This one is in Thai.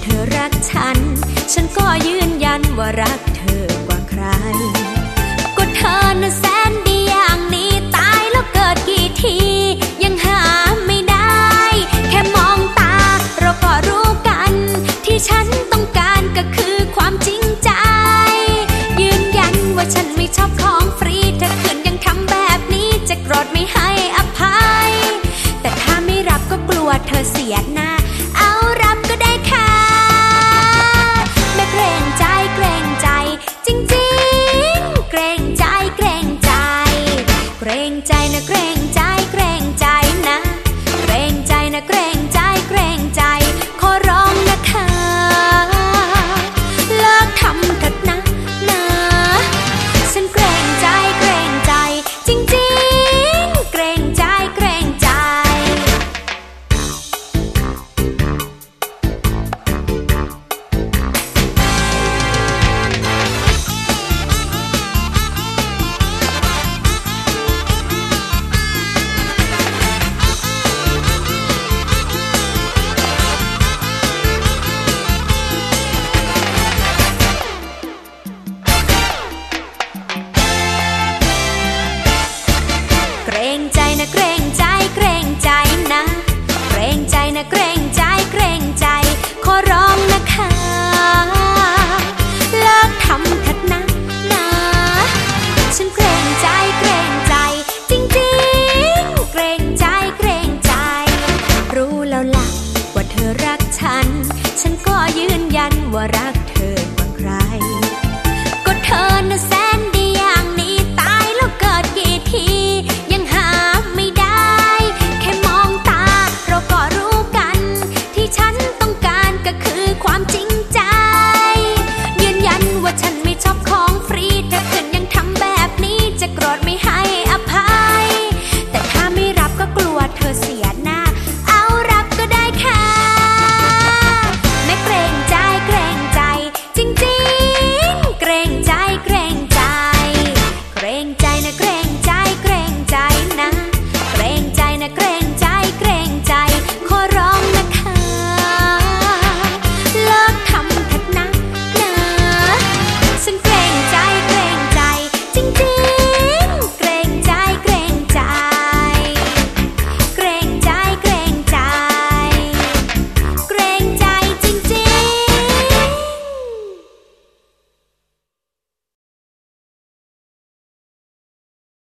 อรักฉันฉันก็ยืนยันว่ารักเธอกว่าใครก็เธอน่ะแสนดีอย่างนี้ตายแล้วเกิดกี่ทียังหาไม่ได้แค่มองตาเราก็รู้กันที่ฉันต้องการก็คือความจริงใจยืนยันว่าฉันไม่ชอบของฟรีถ้าคืนยังทำแบบนี้จะโกรธไม่ให้อภัยแต่ถ้าไม่รับก็กลัวเธอเสียหน้าเอารับก็ได้ค่ะไม่เกรงใจเกรงใจจริงๆเกรงใจเกรงใจเกรงใจนะเกรงใจเกรงใจนะเกรงใจนะเกรงใจเกรงใจขอร้องนะคะเลิกทำเถิดนะฉันเกรงใจเกรงใจจริงๆเกรงใจเกรงใจเกรงใจนะเกรงใจเกรงใจนะเกรงใจนะเกรงใจเกรงใจขอร้องนะคะเลิกทำเถิดนะฉันเกรงใจเกรงใจจริงๆเกรงใจเกรงใจรู้แล้วล่ะว่าเธอรักฉันก็ยืนยันว่ารัก